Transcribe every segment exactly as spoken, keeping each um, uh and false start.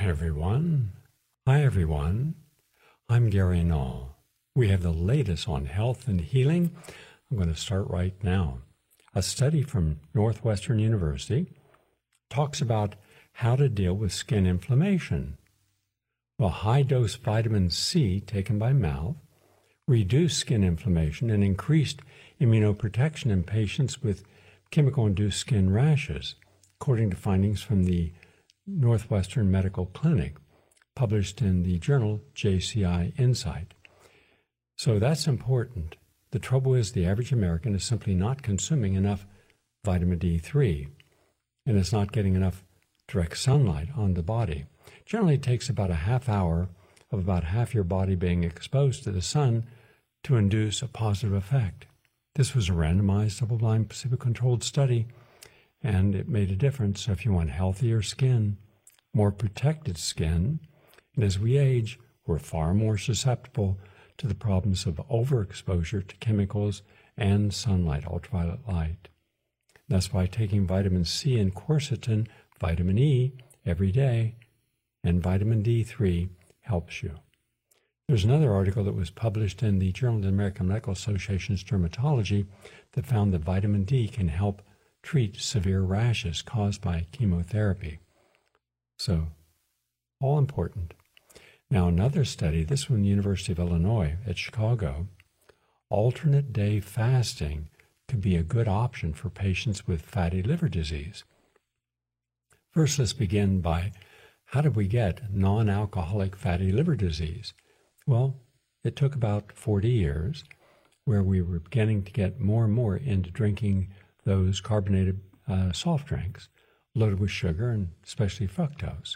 everyone. Hi, everyone. I'm Gary Null. We have the latest on health and healing. I'm going to start right now. A study from Northwestern University talks about how to deal with skin inflammation. Well, high-dose vitamin C taken by mouth reduced skin inflammation and increased immunoprotection in patients with chemical-induced skin rashes, according to findings from the Northwestern Medical Clinic, published in the journal J C I Insight. So that's important. The trouble is the average American is simply not consuming enough vitamin D three, and is not getting enough direct sunlight on the body. Generally, it takes about a half hour of about half your body being exposed to the sun to induce a positive effect. This was a randomized, double-blind, placebo-controlled study, and it made a difference. So if you want healthier skin, more protected skin, and as we age, we're far more susceptible to the problems of overexposure to chemicals and sunlight, ultraviolet light. That's why taking vitamin C and quercetin, vitamin E, every day, and vitamin D three helps you. There's another article that was published in the Journal of the American Medical Association's Dermatology that found that vitamin D can help treat severe rashes caused by chemotherapy. So, all important. Now, another study, this one from the University of Illinois at Chicago, alternate day fasting could be a good option for patients with fatty liver disease. First, let's begin by how did we get non-alcoholic fatty liver disease? Well, it took about forty years where we were beginning to get more and more into drinking those carbonated uh, soft drinks loaded with sugar and especially fructose.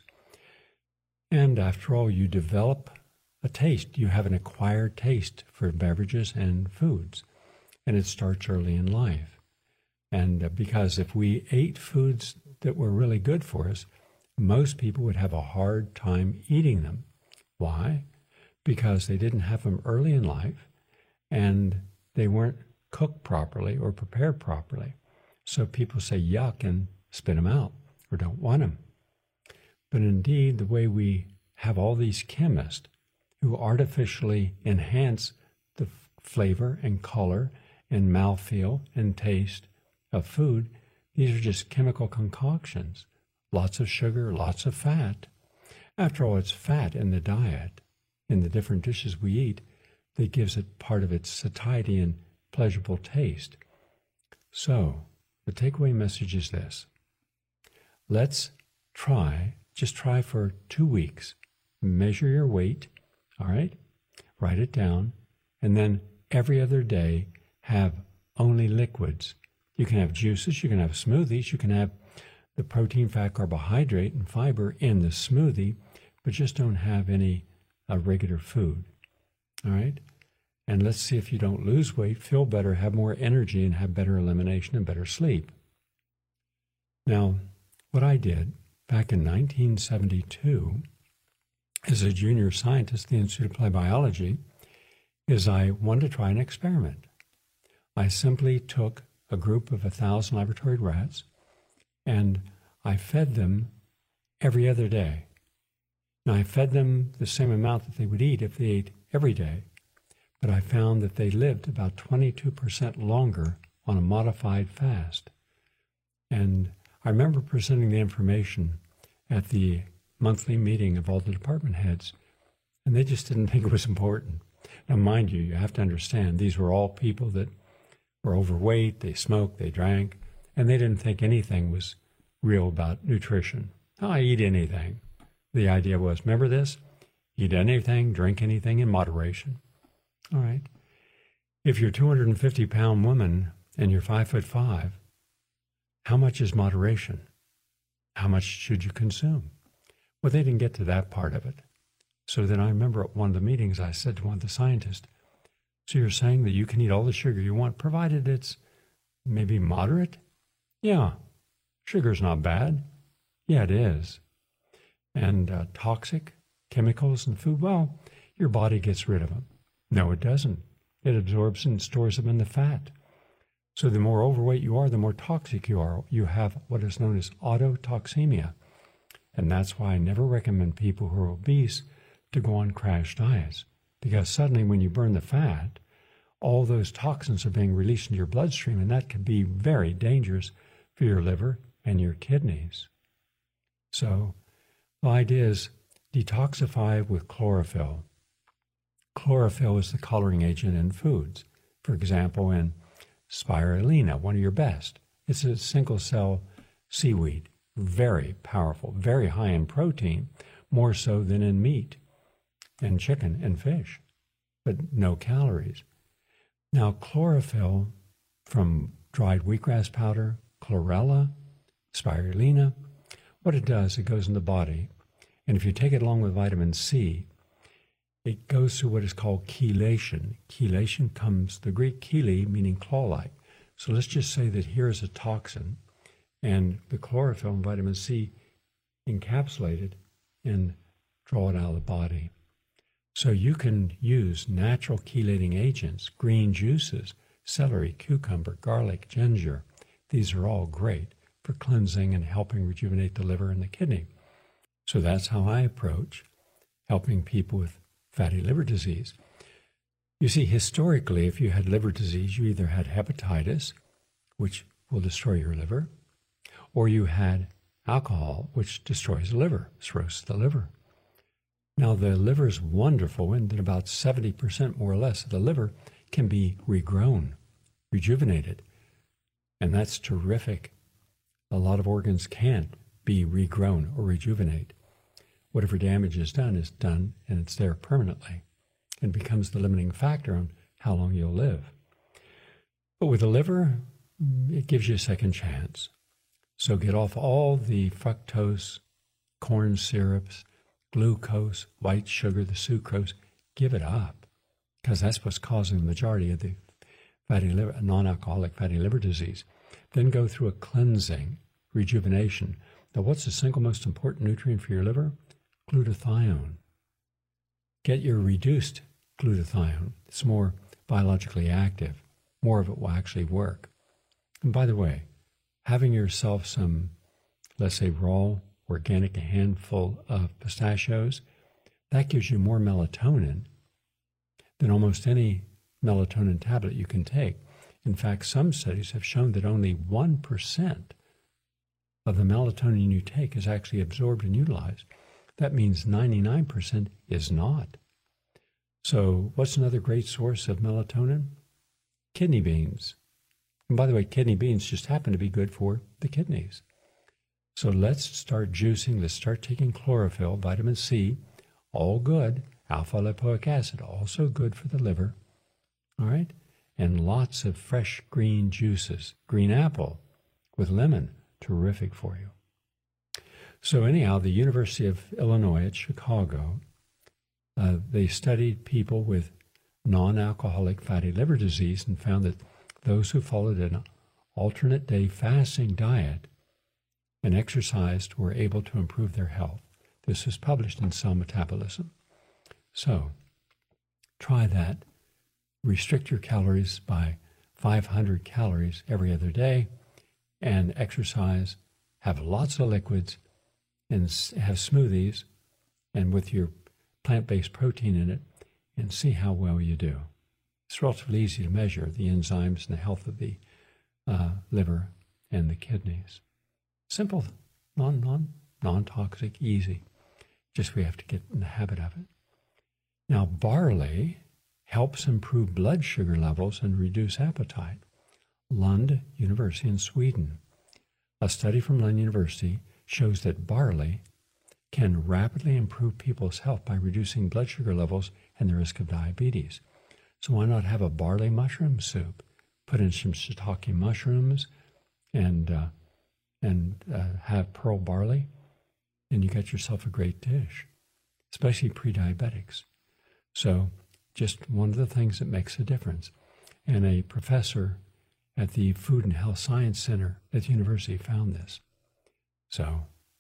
And after all, you develop a taste. You have an acquired taste for beverages and foods, and it starts early in life. And uh, because if we ate foods that were really good for us, most people would have a hard time eating them. Why? Because they didn't have them early in life, and they weren't cooked properly or prepared properly. So people say yuck and spit them out or don't want them. But indeed, the way we have all these chemists who artificially enhance the flavor and color and mouthfeel and taste of food, these are just chemical concoctions. Lots of sugar, lots of fat. After all, it's fat in the diet, in the different dishes we eat, that gives it part of its satiety and pleasurable taste. So, the takeaway message is this. Let's try, just try for two weeks. Measure your weight, all right? Write it down, and then every other day have only liquids. You can have juices, you can have smoothies, you can have the protein, fat, carbohydrate, and fiber in the smoothie, but just don't have any uh, regular food, all right? And let's see if you don't lose weight, feel better, have more energy, and have better elimination and better sleep. Now, what I did back in nineteen seventy-two as a junior scientist at the Institute of Applied Biology is I wanted to try an experiment. I simply took a group of a thousand laboratory rats and I fed them every other day. Now, I fed them the same amount that they would eat if they ate every day, but I found that they lived about twenty-two percent longer on a modified fast. And I remember presenting the information at the monthly meeting of all the department heads, and they just didn't think it was important. Now, mind you, you have to understand, these were all people that were overweight, they smoked, they drank, and they didn't think anything was real about nutrition. Oh, I eat anything. The idea was, remember this? Eat anything, drink anything in moderation. All right. If you're a two hundred fifty pound woman and you're five foot five, how much is moderation? How much should you consume? Well, they didn't get to that part of it. So then I remember at one of the meetings, I said to one of the scientists, so you're saying that you can eat all the sugar you want, provided it's maybe moderate? Yeah, sugar's not bad. Yeah, it is. And uh, toxic chemicals in food, well, your body gets rid of them. No, it doesn't. It absorbs and stores them in the fat. So the more overweight you are, the more toxic you are. You have what is known as autotoxemia. And that's why I never recommend people who are obese to go on crash diets, because suddenly when you burn the fat, all those toxins are being released into your bloodstream, and that can be very dangerous for your liver and your kidneys. So the idea is detoxify with chlorophyll. Chlorophyll is the coloring agent in foods. For example, in spirulina, one of your best. It's a single-cell seaweed, very powerful, very high in protein, more so than in meat and chicken and fish, but no calories. Now, chlorophyll from dried wheatgrass powder, chlorella, spirulina, what it does, it goes in the body, and if you take it along with vitamin C, it goes through what is called chelation. Chelation comes, the Greek chele, meaning claw-like. So let's just say that here is a toxin, and the chlorophyll and vitamin C encapsulate it and draw it out of the body. So you can use natural chelating agents, green juices, celery, cucumber, garlic, ginger. These are all great for cleansing and helping rejuvenate the liver and the kidney. So that's how I approach helping people with fatty liver disease. You see, historically, if you had liver disease, you either had hepatitis, which will destroy your liver, or you had alcohol, which destroys the liver, cirrhosis of the liver. Now, the liver is wonderful, and that about seventy percent more or less of the liver can be regrown, rejuvenated, and that's terrific. A lot of organs can't be regrown or rejuvenate. Whatever damage is done is done, and it's there permanently, and becomes the limiting factor on how long you'll live. But with the liver, it gives you a second chance. So get off all the fructose, corn syrups, glucose, white sugar, the sucrose. Give it up, because that's what's causing the majority of the fatty liver, non-alcoholic fatty liver disease. Then go through a cleansing, rejuvenation. Now, what's the single most important nutrient for your liver? Glutathione. Get your reduced glutathione. It's more biologically active. More of it will actually work. And by the way, having yourself some, let's say, raw, organic, a handful of pistachios, that gives you more melatonin than almost any melatonin tablet you can take. In fact, some studies have shown that only one percent of the melatonin you take is actually absorbed and utilized. That means ninety-nine percent is not. So what's another great source of melatonin? Kidney beans. And by the way, kidney beans just happen to be good for the kidneys. So let's start juicing. Let's start taking chlorophyll, vitamin C, all good. Alpha lipoic acid, also good for the liver. All right? And lots of fresh green juices. Green apple with lemon, terrific for you. So anyhow, the University of Illinois at Chicago, uh, they studied people with non-alcoholic fatty liver disease and found that those who followed an alternate day fasting diet and exercised were able to improve their health. This was published in Cell Metabolism. So try that. Restrict your calories by five hundred calories every other day and exercise. Have lots of liquids and have smoothies and with your plant-based protein in it, and see how well you do. It's relatively easy to measure the enzymes and the health of the uh, liver and the kidneys. Simple, non, non, non-toxic, easy. Just we have to get in the habit of it. Now, barley helps improve blood sugar levels and reduce appetite. Lund University in Sweden. A study from Lund University shows that barley can rapidly improve people's health by reducing blood sugar levels and the risk of diabetes. So why not have a barley mushroom soup? Put in some shiitake mushrooms and uh, and uh, have pearl barley, and you get yourself a great dish, especially pre-diabetics. So just one of the things that makes a difference. And a professor at the Food and Health Science Center at the university found this. So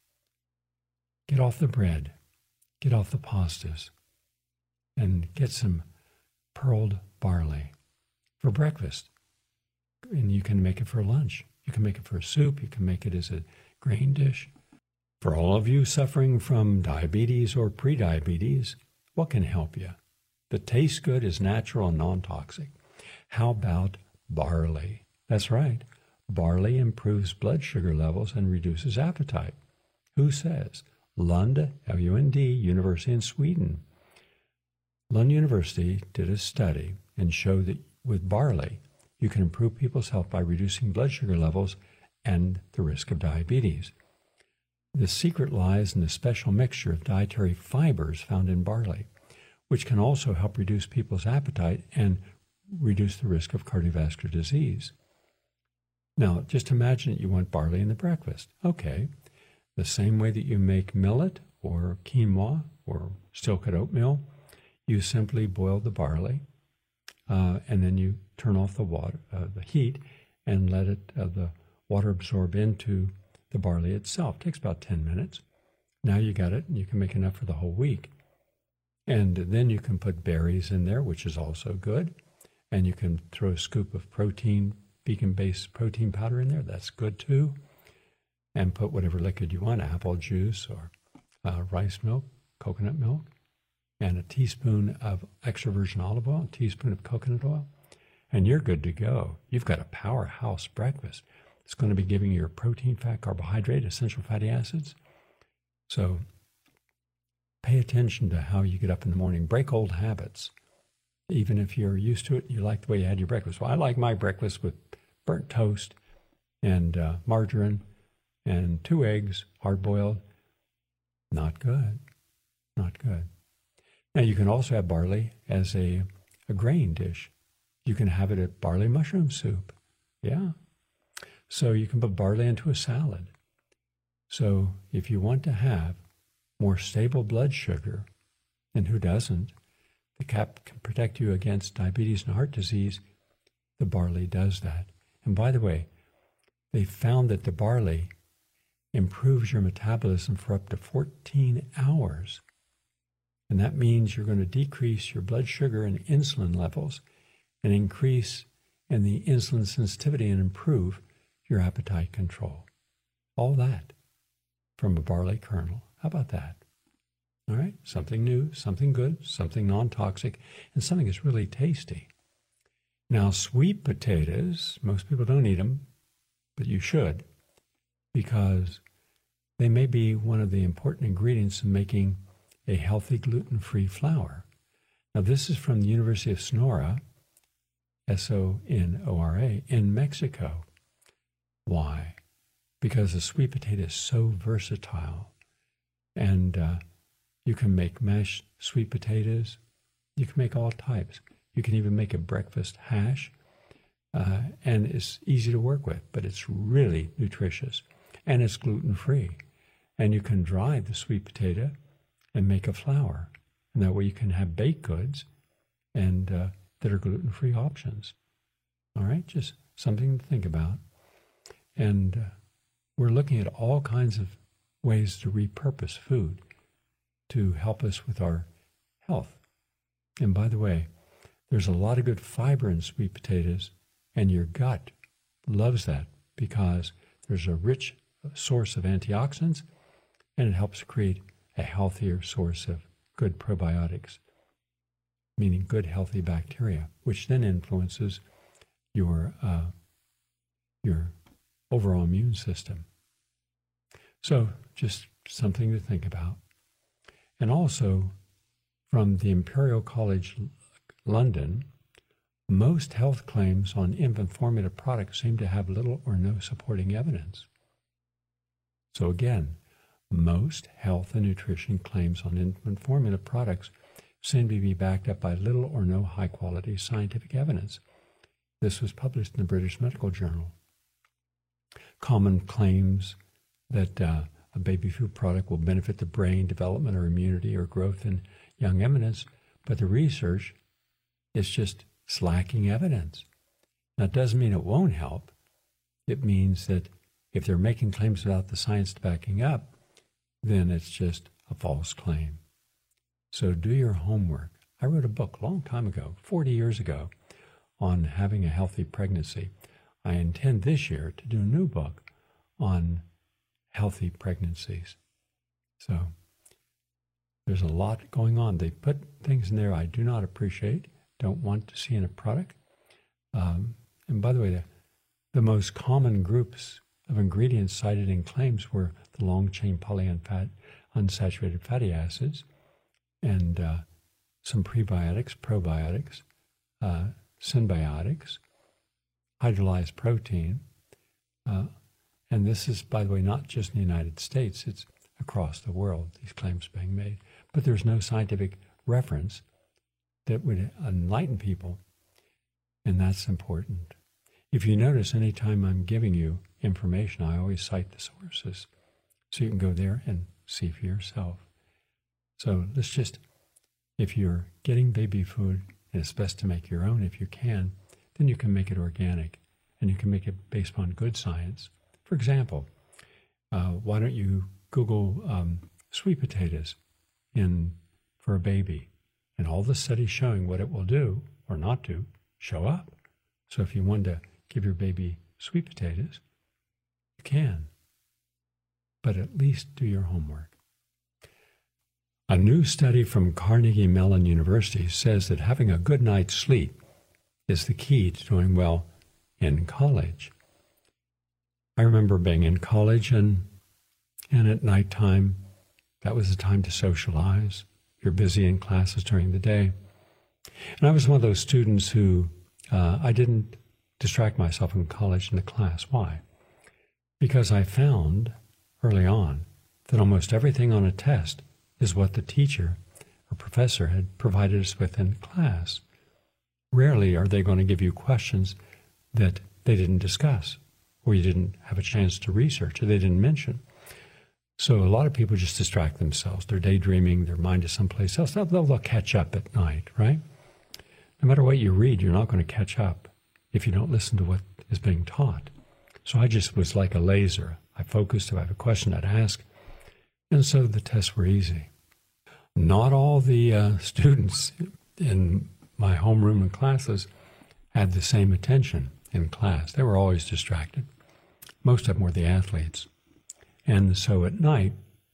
get off the bread, get off the pastas, and get some pearled barley for breakfast. And you can make it for lunch. You can make it for a soup. You can make it as a grain dish. For all of you suffering from diabetes or prediabetes, what can help you? That tastes good, is natural and non-toxic. How about barley? That's right. Barley improves blood sugar levels and reduces appetite. Who says? Lund, L U N D, University in Sweden. Lund University did a study and showed that with barley, you can improve people's health by reducing blood sugar levels and the risk of diabetes. The secret lies in the special mixture of dietary fibers found in barley, which can also help reduce people's appetite and reduce the risk of cardiovascular disease. Now, just imagine that you want barley in the breakfast. Okay, the same way that you make millet or quinoa or steel-cut oatmeal, you simply boil the barley, uh, and then you turn off the water, uh, the heat, and let it uh, the water absorb into the barley itself. It takes about ten minutes. Now you got it, and you can make enough for the whole week. And then you can put berries in there, which is also good. And you can throw a scoop of protein, vegan-based protein powder in there. That's good too. And put whatever liquid you want, apple juice or uh, rice milk, coconut milk, and a teaspoon of extra virgin olive oil, a teaspoon of coconut oil, and you're good to go. You've got a powerhouse breakfast. It's going to be giving you your protein, fat, carbohydrate, essential fatty acids. So pay attention to how you get up in the morning. Break old habits. Even if you're used to it, you like the way you had your breakfast. Well, I like my breakfast with burnt toast and uh, margarine and two eggs, hard-boiled. Not good. Not good. Now, you can also have barley as a, a grain dish. You can have it at barley mushroom soup. Yeah. So you can put barley into a salad. So if you want to have more stable blood sugar, and who doesn't, the cap can protect you against diabetes and heart disease, the barley does that. And by the way, they found that the barley improves your metabolism for up to fourteen hours. And that means you're going to decrease your blood sugar and insulin levels and increase in the insulin sensitivity and improve your appetite control. All that from a barley kernel. How about that? All right, something new, something good, something non-toxic, and something that's really tasty. Now, sweet potatoes, most people don't eat them, but you should, because they may be one of the important ingredients in making a healthy gluten-free flour. Now, this is from the University of Sonora, S O N O R A, in Mexico. Why? Because the sweet potato is so versatile, and uh, you can make mashed sweet potatoes. You can make all types. You can even make a breakfast hash, uh, and it's easy to work with, but it's really nutritious, and it's gluten-free. And you can dry the sweet potato and make a flour, and that way you can have baked goods and uh, that are gluten-free options. All right, just something to think about. And uh, we're looking at all kinds of ways to repurpose food to help us with our health. And by the way, there's a lot of good fiber in sweet potatoes, and your gut loves that because there's a rich source of antioxidants, and it helps create a healthier source of good probiotics, meaning good healthy bacteria, which then influences your uh, your overall immune system. So just something to think about. And also, from the Imperial College London, most health claims on infant formula products seem to have little or no supporting evidence. So again, most health and nutrition claims on infant formula products seem to be backed up by little or no high-quality scientific evidence. This was published in the British Medical Journal. Common claims that uh, a baby food product will benefit the brain development or immunity or growth in young infants, but the research is just lacking evidence. Now, it doesn't mean it won't help. It means that if they're making claims without the science backing up, then it's just a false claim. So do your homework. I wrote a book a long time ago, forty years ago, on having a healthy pregnancy. I intend this year to do a new book on healthy pregnancies. So there's a lot going on. They put things in there I do not appreciate, don't want to see in a product. Um, and by the way, the, the most common groups of ingredients cited in claims were the long-chain polyunsaturated fatty acids and uh, some prebiotics, probiotics, uh, symbiotics, hydrolyzed protein. Uh, and this is, by the way, not just in the United States. It's across the world, these claims being made. But there's no scientific reference that would enlighten people, and that's important. If you notice, anytime I'm giving you information, I always cite the sources, so you can go there and see for yourself. So let's just, if you're getting baby food, and it's best to make your own if you can, then you can make it organic, and you can make it based on good science. For example, uh, why don't you Google um, sweet potatoes in for a baby, and all the studies showing what it will do or not do show up. So if you want to give your baby sweet potatoes, you can, but at least do your homework. A new study from Carnegie Mellon University says that having a good night's sleep is the key to doing well in college. I remember being in college, and and at nighttime, that was the time to socialize. You're busy in classes during the day. And I was one of those students who, uh, I didn't distract myself in college in the class. Why? Because I found early on that almost everything on a test is what the teacher or professor had provided us with in class. Rarely are they going to give you questions that they didn't discuss, or you didn't have a chance to research, or they didn't mention. So a lot of people just distract themselves. They're daydreaming, their mind is someplace else. They'll, they'll catch up at night, right? No matter what you read, you're not going to catch up if you don't listen to what is being taught. So I just was like a laser. I focused. If I have a question, I'd ask. And so the tests were easy. Not all the uh, students in my homeroom and classes had the same attention in class. They were always distracted. Most of them were the athletes. And so at night,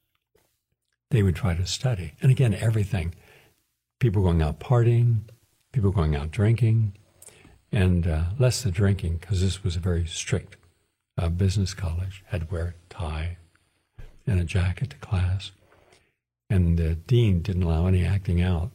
they would try to study. And again, everything. People going out partying, people going out drinking, and uh, less the drinking, because this was a very strict uh, business college. Had to wear a tie and a jacket to class. And the dean didn't allow any acting out.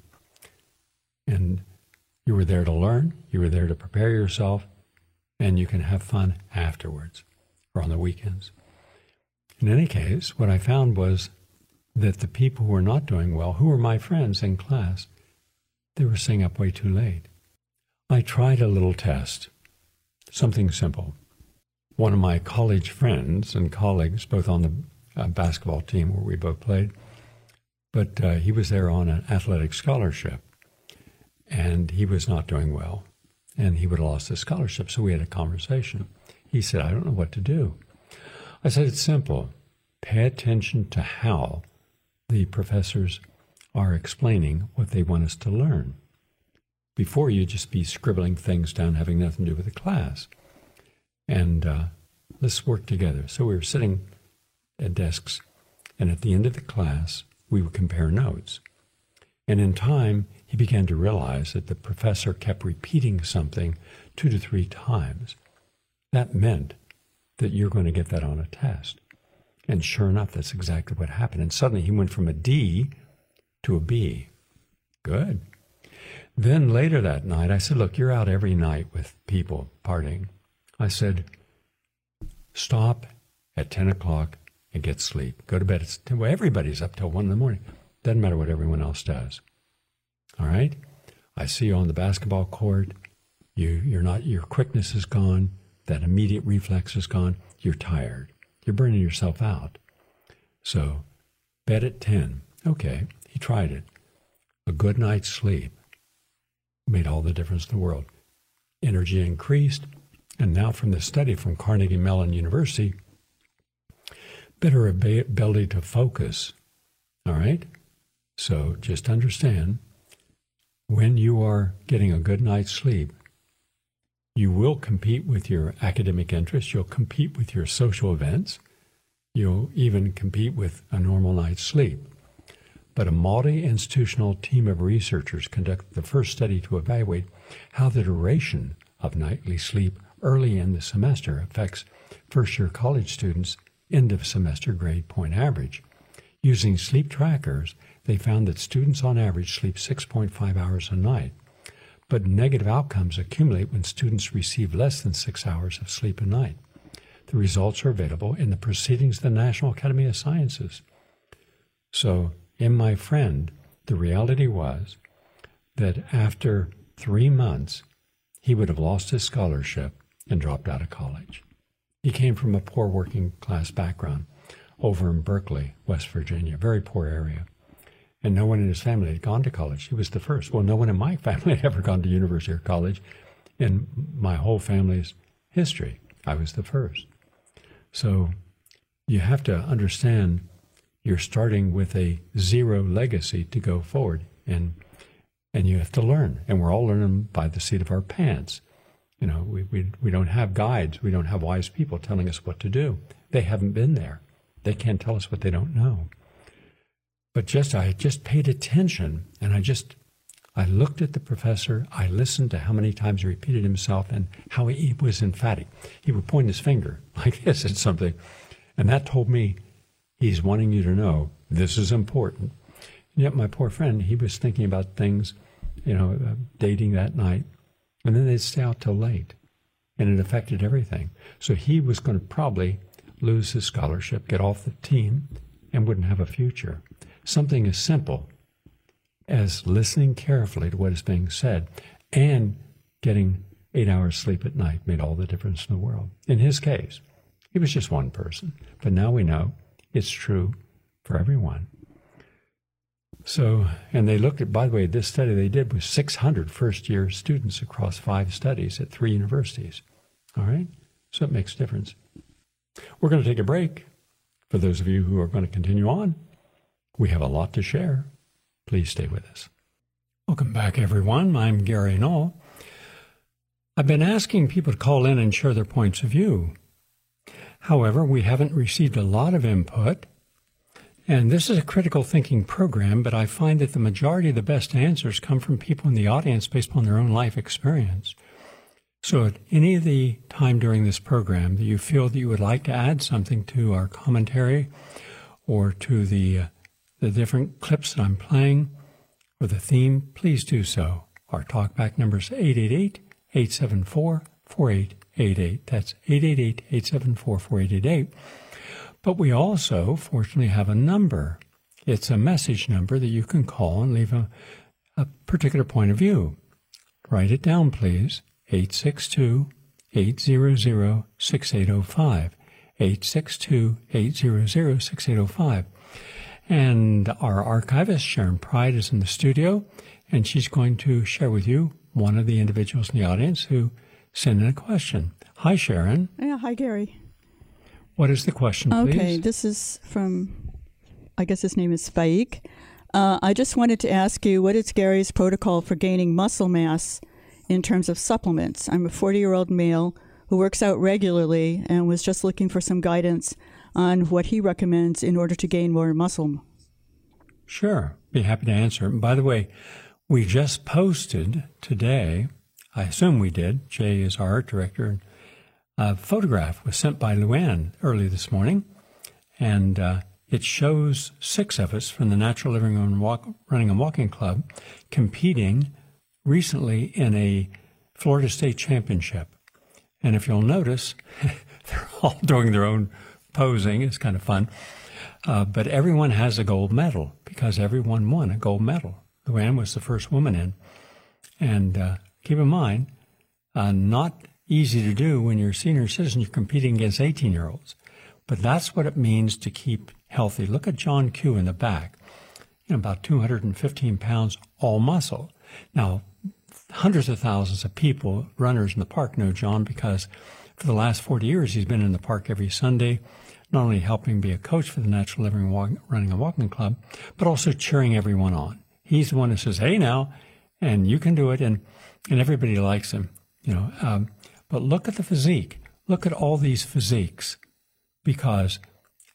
And you were there to learn, you were there to prepare yourself, and you can have fun afterwards or on the weekends. In any case, what I found was that the people who were not doing well, who were my friends in class, they were staying up way too late. I tried a little test, something simple. One of my college friends and colleagues, both on the uh, basketball team where we both played, but uh, he was there on an athletic scholarship, and he was not doing well, and he would have lost his scholarship, so we had a conversation. He said, I don't know what to do. I said, it's simple. Pay attention to how the professors are explaining what they want us to learn before you just be scribbling things down having nothing to do with the class. And uh, let's work together. So we were sitting at desks, and at the end of the class, we would compare notes. And in time, he began to realize that the professor kept repeating something two to three times. That meant that you're going to get that on a test. And sure enough, that's exactly what happened. And suddenly he went from a D to a B. Good. Then later that night, I said, look, you're out every night with people partying. I said, stop at ten o'clock and get sleep. Go to bed. It's, well, everybody's up till one in the morning. Doesn't matter what everyone else does. All right? I see you on the basketball court. You, you're not, your quickness is gone. That immediate reflex is gone. You're tired. You're burning yourself out. So, bed at ten. Okay, he tried it. A good night's sleep made all the difference in the world. Energy increased, and now from the study from Carnegie Mellon University, better ability to focus. All right? So, just understand, when you are getting a good night's sleep, you will compete with your academic interests. You'll compete with your social events. you'll even compete with a normal night's sleep. But a multi-institutional team of researchers conducted the first study to evaluate how the duration of nightly sleep early in the semester affects first-year college students' end-of-semester grade point average. Using sleep trackers, they found that students on average sleep six point five hours a night, but negative outcomes accumulate when students receive less than six hours of sleep a night. The results are available in the Proceedings of the National Academy of Sciences. So, in my friend, the reality was that after three months, he would have lost his scholarship and dropped out of college. He came from a poor working class background over in Berkeley, West Virginia, very poor area. And no one in his family had gone to college. He was the first. Well, no one in my family had ever gone to university or college. In my whole family's history, I was the first. So you have to understand you're starting with a zero legacy to go forward. And and you have to learn. And we're all learning by the seat of our pants. You know, we, we, we don't have guides. We don't have wise people telling us what to do. They haven't been there. They can't tell us what they don't know. But just, I just paid attention, and I just, I looked at the professor, I listened to how many times he repeated himself and how he was emphatic. He would point his finger like this at something, and that told me he's wanting you to know this is important. And yet my poor friend, he was thinking about things, you know, uh, dating that night, and then they'd stay out till late, and it affected everything. So he was going to probably lose his scholarship, get off the team, and wouldn't have a future. Something as simple as listening carefully to what is being said and getting eight hours sleep at night made all the difference in the world. In his case, he was just one person, but now we know it's true for everyone. So, and they looked at, by the way, this study they did was six hundred first-year students across five studies at three universities. All right? So it makes a difference. We're going to take a break. For those of you who are going to continue on, we have a lot to share. Please stay with us. Welcome back, everyone. I'm Gary Null. I've been asking people to call in and share their points of view. However, we haven't received a lot of input, and this is a critical thinking program, but I find that the majority of the best answers come from people in the audience based upon their own life experience. So at any of the time during this program that you feel that you would like to add something to our commentary or to the, uh, the different clips that I'm playing or the theme, please do so. Our talkback number is eight eight eight, eight seven four, four eight eight eight. That's eight eight eight, eight seven four, four eight eight eight. But we also, fortunately, have a number. It's a message number that you can call and leave a, a particular point of view. Write it down, please. eight six two, eight hundred, six eight zero five. eight six two, eight hundred, six eight zero five. And our archivist, Sharon Pride, is in the studio, and she's going to share with you one of the individuals in the audience who sent in a question. Hi, Sharon. Yeah, hi, Gary. What is the question, please? Okay, this is from, I guess his name is Faik. Uh, I just wanted to ask you, what is Gary's protocol for gaining muscle mass in terms of supplements? I'm a forty-year-old male who works out regularly and was just looking for some guidance on what he recommends in order to gain more muscle. Sure. Be happy to answer. And by the way, we just posted today, I assume we did, Jay is our art director, a photograph was sent by Luann early this morning, and uh, it shows six of us from the Natural Living and Walk, Running and Walking Club competing recently in a Florida State Championship. And if you'll notice, they're all doing their own posing. It's kind of fun. Uh, but everyone has a gold medal because everyone won a gold medal. Luann was the first woman in. And uh, keep in mind, uh, not easy to do when you're a senior citizen. You're competing against eighteen-year-olds. But that's what it means to keep healthy. Look at John Q in the back. You know, about two hundred fifteen pounds, all muscle. Now, hundreds of thousands of people, runners in the park, know John because for the last forty years he's been in the park every Sunday, not only helping be a coach for the Natural Living, Walk, Running and Walking Club, but also cheering everyone on. He's the one who says, hey now, and you can do it, and, and everybody likes him. You know, um, but look at the physique. Look at all these physiques, because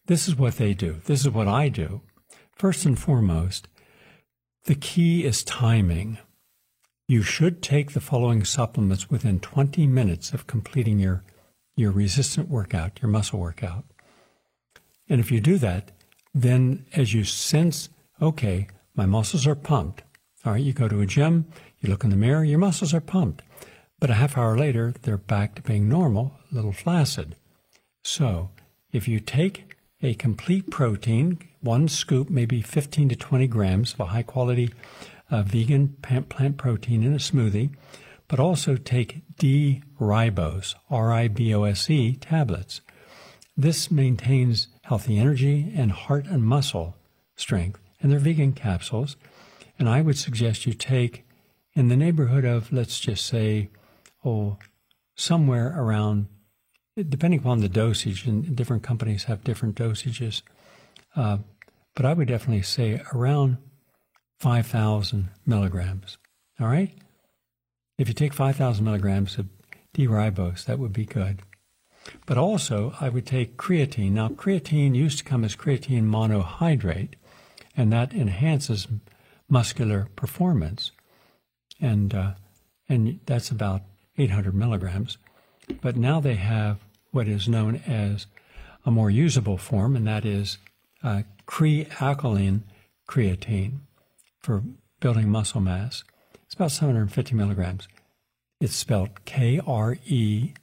this is what they do. This is what I do. First and foremost, the key is timing. You should take the following supplements within twenty minutes of completing your, your resistant workout, your muscle workout. And if you do that, then as you sense, okay, my muscles are pumped. All right, you go to a gym, you look in the mirror, your muscles are pumped. But a half hour later, they're back to being normal, a little flaccid. So if you take a complete protein, one scoop, maybe fifteen to twenty grams of a high-quality uh, vegan plant protein in a smoothie, but also take D-ribose, R I B O S E, tablets. This maintains healthy energy and heart and muscle strength, and they're vegan capsules. And I would suggest you take in the neighborhood of, let's just say, oh, somewhere around, depending upon the dosage, and different companies have different dosages, uh, but I would definitely say around five thousand milligrams, all right? If you take five thousand milligrams of D-ribose, that would be good. But also, I would take creatine. Now, creatine used to come as creatine monohydrate, and that enhances muscular performance. And, uh, and that's about eight hundred milligrams. But now they have what is known as a more usable form, and that is uh, Cre-alkaline creatine for building muscle mass. It's about seven hundred fifty milligrams. It's spelled K R E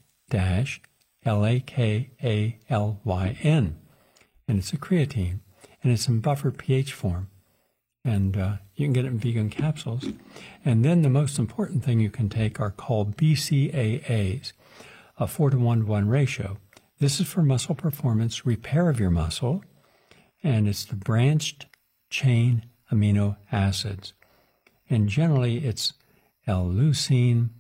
L A K A L Y N, and it's a creatine, and it's in buffered pH form. And uh, you can get it in vegan capsules. And then the most important thing you can take are called B C A As, a four to one to one ratio. This is for muscle performance, repair of your muscle, and it's the branched chain amino acids. And generally it's L-leucine,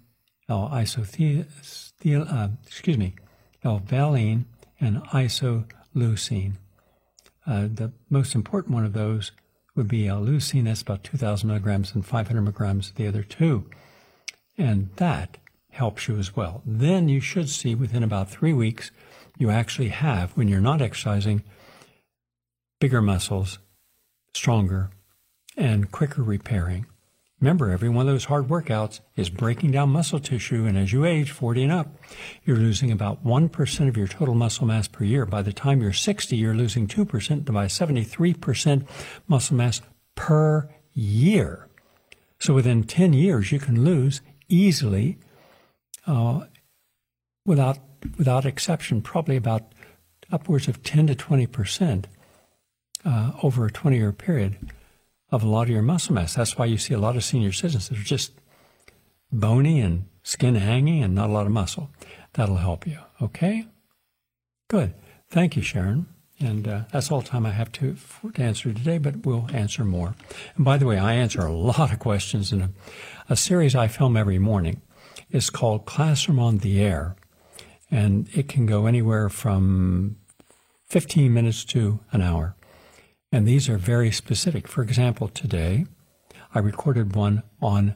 L-isothiol, uh, excuse me, L-valine, and isoleucine. Uh, the most important one of those would be L-leucine. That's about two thousand milligrams, and five hundred milligrams of the other two. And that helps you as well. Then you should see within about three weeks, you actually have, when you're not exercising, bigger muscles, stronger, and quicker repairing. Remember, every one of those hard workouts is breaking down muscle tissue, and as you age, forty and up, you're losing about one percent of your total muscle mass per year. By the time you're sixty, you're losing two percent to by seventy-three percent muscle mass per year. So within ten years, you can lose easily, uh, without without exception, probably about upwards of ten to twenty percent uh, over a twenty-year period of a lot of your muscle mass. That's why you see a lot of senior citizens that are just bony and skin hanging and not a lot of muscle. That'll help you, okay? Good. Thank you, Sharon. And uh, that's all the time I have to, for, to answer today, but we'll answer more. And by the way, I answer a lot of questions in a, a series I film every morning. It's called Classroom on the Air, and it can go anywhere from fifteen minutes to an hour. And these are very specific. For example, today, I recorded one on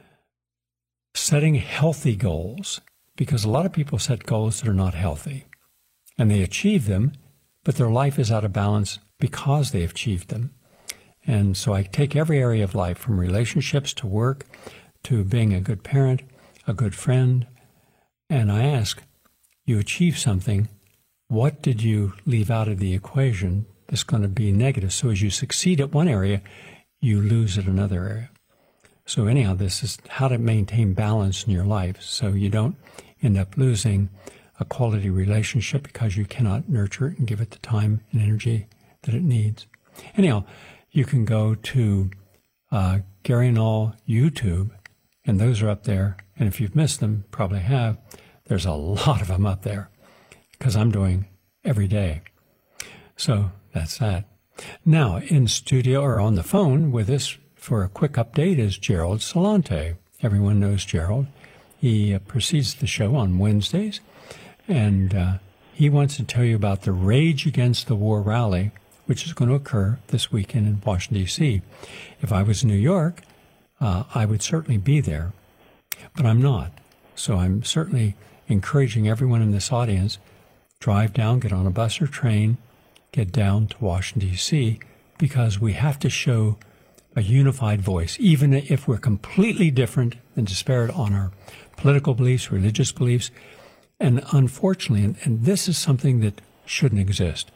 setting healthy goals, because a lot of people set goals that are not healthy, and they achieve them, but their life is out of balance because they have achieved them. And so I take every area of life, from relationships to work to being a good parent, a good friend, and I ask, you achieve something, what did you leave out of the equation that's going to be negative? So as you succeed at one area, you lose at another area. So anyhow, this is how to maintain balance in your life so you don't end up losing a quality relationship because you cannot nurture it and give it the time and energy that it needs. Anyhow, you can go to uh, Gary Null YouTube, and those are up there. And if you've missed them, probably have, there's a lot of them up there because I'm doing every day. So that's that. Now, in studio or on the phone with us for a quick update is Gerald Celente. Everyone knows Gerald. He uh, precedes the show on Wednesdays, and uh, he wants to tell you about the Rage Against the War rally, which is going to occur this weekend in Washington, D C If I was in New York, uh, I would certainly be there, but I'm not. So I'm certainly encouraging everyone in this audience, drive down, get on a bus or train, get down to Washington, D C, because we have to show a unified voice, even if we're completely different and disparate on our political beliefs, religious beliefs. And unfortunately, and, and this is something that shouldn't exist,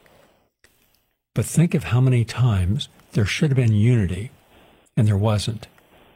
but think of how many times there should have been unity and there wasn't.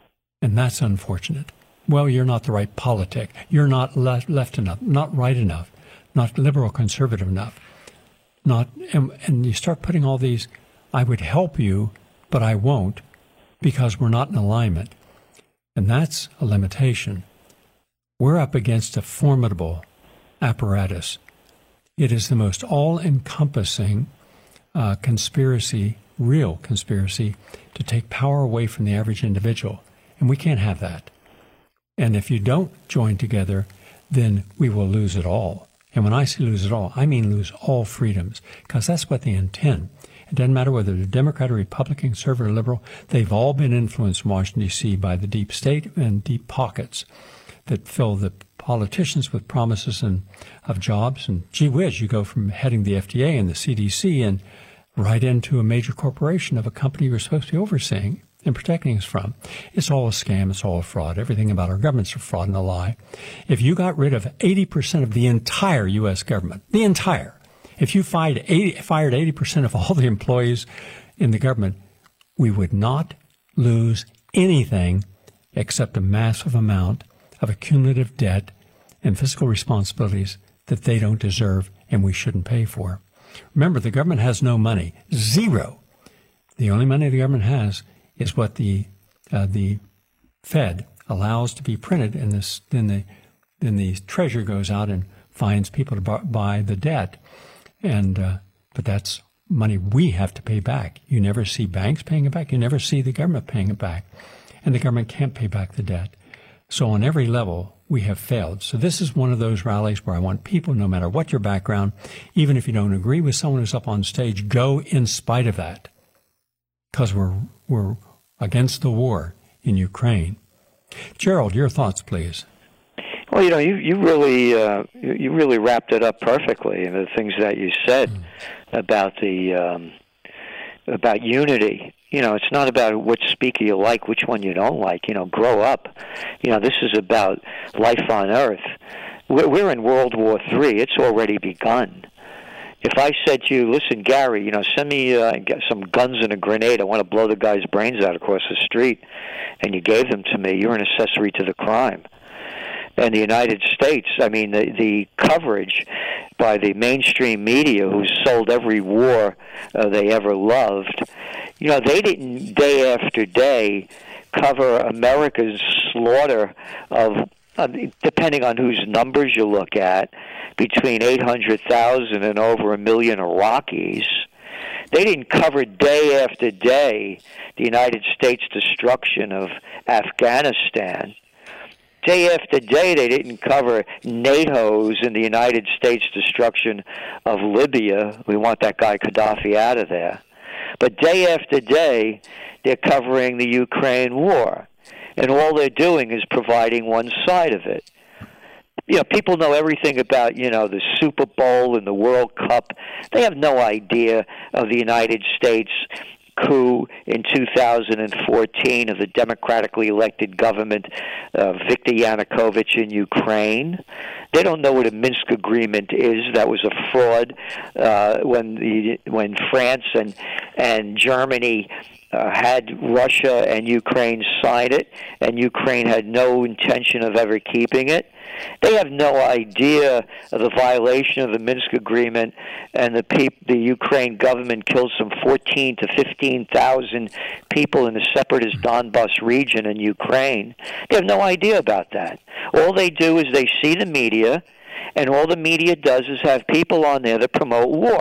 And that's unfortunate. Well, you're not the right politic. You're not left, left enough, not right enough, not liberal conservative enough. Not, and, and you start putting all these, I would help you, but I won't, because we're not in alignment. And that's a limitation. We're up against a formidable apparatus. It is the most all-encompassing uh, conspiracy, real conspiracy, to take power away from the average individual. And we can't have that. And if you don't join together, then we will lose it all. And when I say lose it all, I mean lose all freedoms, because that's what they intend. It doesn't matter whether they're Democrat or Republican, conservative or liberal. They've all been influenced in Washington, D C by the deep state and deep pockets that fill the politicians with promises and of jobs. And gee whiz, you go from heading the F D A and the C D C and right into a major corporation of a company you're supposed to be overseeing and protecting us from. It's all a scam. It's all a fraud. Everything about our government's a fraud and a lie. If you got rid of eighty percent of the entire U S government, the entire, if you fired eighty, fired eighty percent of all the employees in the government, we would not lose anything except a massive amount of accumulative debt and fiscal responsibilities that they don't deserve and we shouldn't pay for. Remember, the government has no money. Zero. The only money the government has is what the uh, the Fed allows to be printed, and this, then the then the Treasury goes out and finds people to bu- buy the debt, and uh, but that's money we have to pay back. You never see banks paying it back. You never see the government paying it back, and the government can't pay back the debt. So on every level, we have failed. So this is one of those rallies where I want people, no matter what your background, even if you don't agree with someone who's up on stage, go in spite of that, because we're we're against the war in Ukraine. Gerald, your thoughts, please. Well, you know, you you really uh, you really wrapped it up perfectly. And the things that you said mm. about the um, about unity. You know, it's not about which speaker you like, which one you don't like. You know, grow up. You know, this is about life on Earth. We're, we're in World War Three. It's already begun. If I said to you, listen, Gary, you know, send me uh, some guns and a grenade. I want to blow the guy's brains out across the street, and you gave them to me, you're an accessory to the crime. And the United States, I mean, the, the coverage by the mainstream media, who sold every war uh, they ever loved, you know, they didn't day after day cover America's slaughter of, uh, depending on whose numbers you look at, between eight hundred thousand and over a million Iraqis. They didn't cover day after day the United States destruction of Afghanistan. Day after day, they didn't cover NATO's and the United States destruction of Libya. We want that guy Gaddafi out of there. But day after day, they're covering the Ukraine war. And all they're doing is providing one side of it. You know, people know everything about, you know, the Super Bowl and the World Cup. They have no idea of the United States coup in two thousand fourteen of the democratically elected government, uh, Viktor Yanukovych in Ukraine. They don't know what a Minsk agreement is. That was a fraud uh, when the when France and and Germany Uh, had Russia and Ukraine sign it, and Ukraine had no intention of ever keeping it. They have no idea of the violation of the Minsk agreement, and the peop- the Ukraine government killed some fourteen to fifteen thousand people in the separatist Donbas region in Ukraine. They have no idea about that. All they do is they see the media, and all the media does is have people on there that promote war.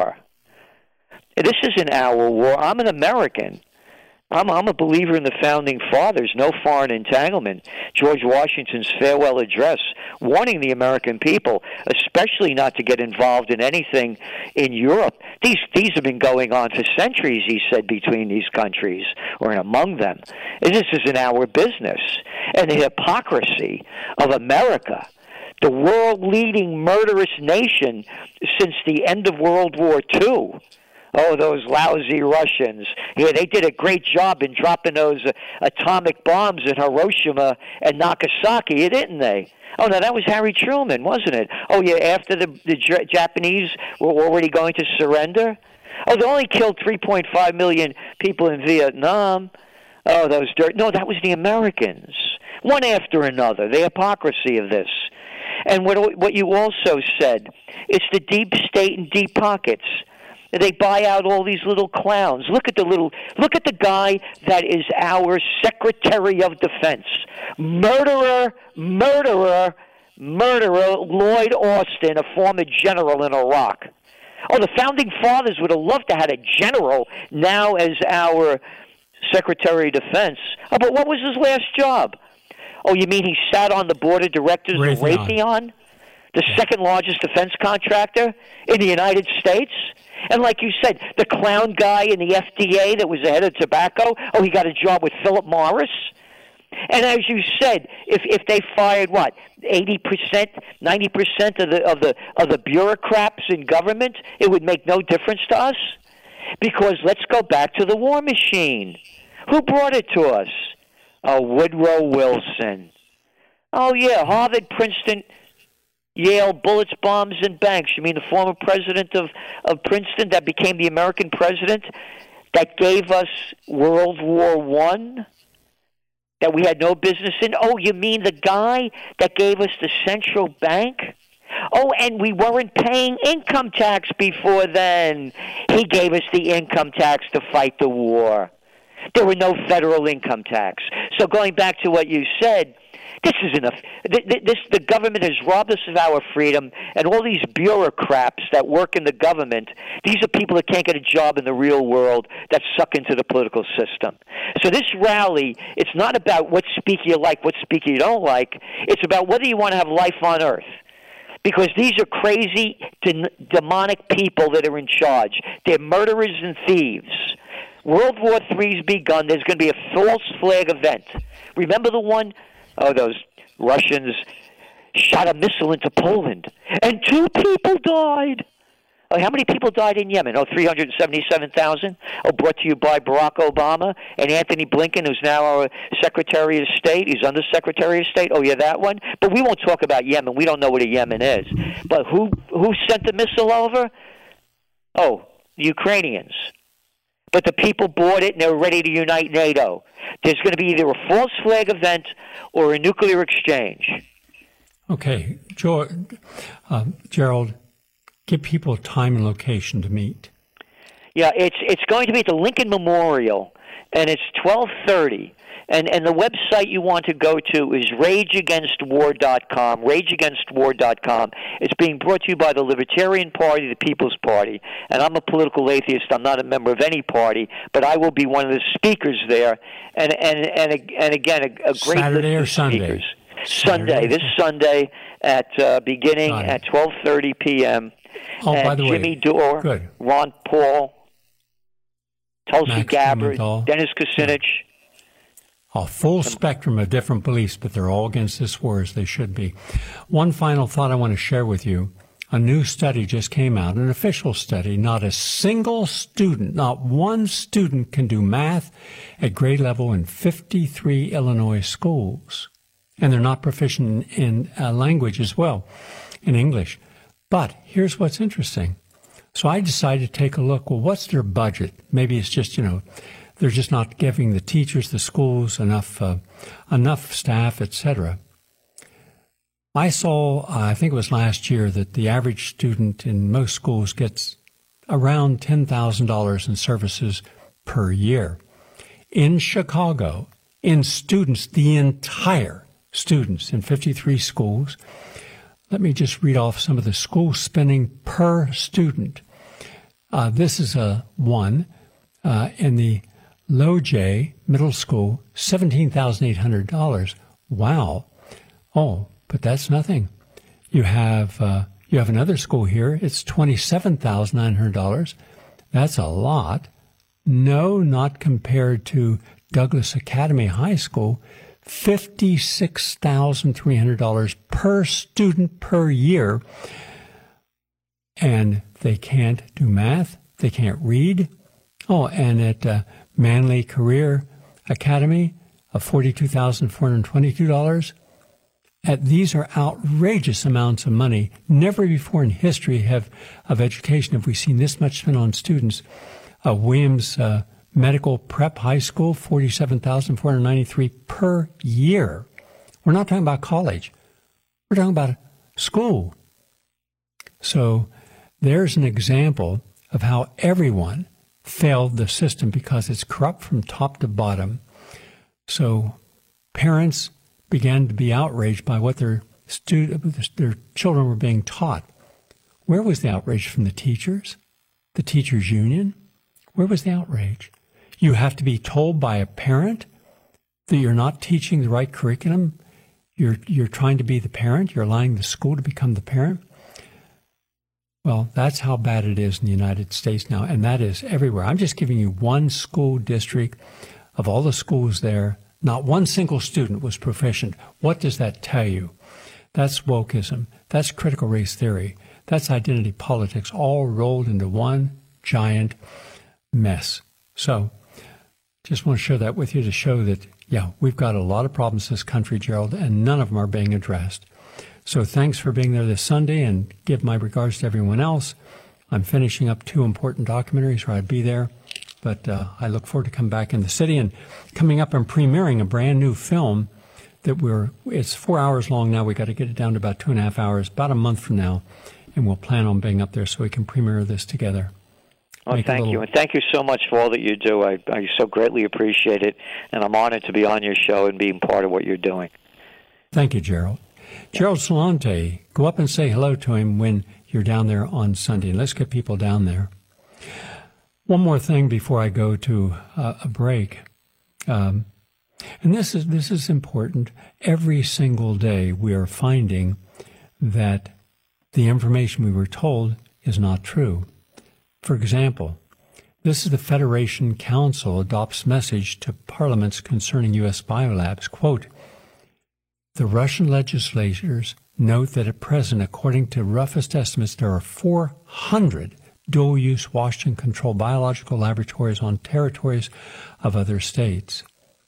This isn't our war. I'm an American. I'm, I'm a believer in the Founding Fathers, no foreign entanglement. George Washington's farewell address, warning the American people, especially not to get involved in anything in Europe. These these have been going on for centuries, he said, between these countries, or among them. And this isn't our business. And the hypocrisy of America, the world-leading murderous nation since the end of World War Two. Oh, those lousy Russians. Yeah, they did a great job in dropping those uh, atomic bombs in Hiroshima and Nagasaki, didn't they? Oh, no, that was Harry Truman, wasn't it? Oh, yeah, after the, the J- Japanese were already going to surrender? Oh, they only killed three point five million people in Vietnam. Oh, those dirt. No, that was the Americans. One after another. The hypocrisy of this. And what what you also said, it's the deep state and deep pockets. They buy out all these little clowns. Look at the little. Look at the guy that is our Secretary of Defense, murderer, murderer, murderer. Lloyd Austin, a former general in Iraq. Oh, the founding fathers would have loved to have a general now as our Secretary of Defense. Oh, but what was his last job? Oh, you mean he sat on the board of directors Raytheon. of Raytheon, the yeah. second largest defense contractor in the United States? And like you said, the clown guy in the F D A that was the head of tobacco, oh, he got a job with Philip Morris. And as you said, if if they fired what eighty percent, ninety percent of the of the of the bureaucrats in government, it would make no difference to us. Because let's go back to the war machine. Who brought it to us? Oh, Woodrow Wilson. Oh yeah, Harvard, Princeton, Yale, bullets, bombs, and banks. You mean the former president of, of Princeton that became the American president that gave us World War One that we had no business in? Oh, you mean the guy that gave us the central bank? Oh, and we weren't paying income tax before then. He gave us the income tax to fight the war. There were no federal income tax. So going back to what you said, this is enough. This, the government has robbed us of our freedom, and all these bureaucrats that work in the government, these are people that can't get a job in the real world that suck into the political system. So this rally, it's not about what speaker you like, what speaker you don't like. It's about whether you want to have life on earth. Because these are crazy, de- demonic people that are in charge. They're murderers and thieves. World War Three's begun. There's going to be a false flag event. Remember the one? Oh, those Russians shot a missile into Poland, and two people died. Oh, how many people died in Yemen? Oh, three hundred seventy-seven thousand. Oh, brought to you by Barack Obama and Anthony Blinken, who's now our Secretary of State. He's under Secretary of State. Oh, yeah, that one. But we won't talk about Yemen. We don't know what a Yemen is. But who who sent the missile over? Oh, the Ukrainians. But the people bought it, and they were ready to unite NATO. There's going to be either a false flag event or a nuclear exchange. Okay, George, uh, Gerald, give people time and location to meet. Yeah, it's it's going to be at the Lincoln Memorial, and it's twelve thirty. And and the website you want to go to is rage against war dot com, rage against war dot com. It's being brought to you by the Libertarian Party, the People's Party. And I'm a political atheist. I'm not a member of any party, but I will be one of the speakers there. And and and, and again, a, a great Saturday list or of Sunday? speakers. Saturday. Sunday, this Sunday at uh, beginning Got it. at twelve thirty p.m. Oh, and by the Jimmy way, Dore, good. Ron Paul, Tulsi Max Gabbard, Blumenthal. Dennis Kucinich. Yeah. A full spectrum of different beliefs, but they're all against this war as they should be. One final thought I want to share with you. A new study just came out, an official study. Not a single student, not one student can do math at grade level in fifty-three Illinois schools. And they're not proficient in uh, language as well, in English. But here's what's interesting. So I decided to take a look. Well, what's their budget? Maybe it's just, you know, they're just not giving the teachers, the schools enough uh, enough staff, et cetera. I saw, uh, I think it was last year, that the average student in most schools gets around ten thousand dollars in services per year. In Chicago, in students, the entire students in fifty-three schools, let me just read off some of the school spending per student. Uh, this is a one uh, in the Low J Middle School, seventeen thousand eight hundred dollars. Wow. Oh, but that's nothing. You have uh, you have another school here. It's twenty-seven thousand nine hundred dollars. That's a lot. No, not compared to Douglas Academy High School, fifty-six thousand three hundred dollars per student per year. And they can't do math. They can't read. Oh, and at uh, Manly Career Academy of forty-two thousand four hundred twenty-two dollars. At, these are outrageous amounts of money. Never before in history have of education have we seen this much spent on students. Uh, Williams uh, Medical Prep High School, forty-seven thousand four hundred ninety-three dollars per year. We're not talking about college. We're talking about school. So there's an example of how everyone failed the system because it's corrupt from top to bottom. So parents began to be outraged by what their student, their children were being taught. Where was the outrage from the teachers? The teachers' union? Where was the outrage? You have to be told by a parent that you're not teaching the right curriculum. You're you're trying to be the parent. You're allowing the school to become the parent. Well, that's how bad it is in the United States now, and that is everywhere. I'm just giving you one school district. Of all the schools there, not one single student was proficient. What does that tell you? That's wokeism. That's critical race theory. That's identity politics, all rolled into one giant mess. So just want to share that with you to show that, yeah, we've got a lot of problems in this country, Gerald, and none of them are being addressed. So thanks for being there this Sunday, and give my regards to everyone else. I'm finishing up two important documentaries where I'd be there. But uh, I look forward to coming back in the city and coming up and premiering a brand new film that we're, it's four hours long now. We got to get it down to about two and a half hours, about a month from now. And we'll plan on being up there so we can premiere this together. Well, thank little... you. And thank you so much for all that you do. I, I so greatly appreciate it. And I'm honored to be on your show and being part of what you're doing. Thank you, Gerald. Yeah. Gerald Celente, go up and say hello to him when you're down there on Sunday. And let's get people down there. One more thing before I go to uh, a break, um, and this is this is important. Every single day we are finding that the information we were told is not true. For example, this is the Federation Council adopts message to parliaments concerning U S biolabs. Quote, the Russian legislators note that at present, according to roughest estimates, there are four hundred dual-use Washington-controlled biological laboratories on territories of other states.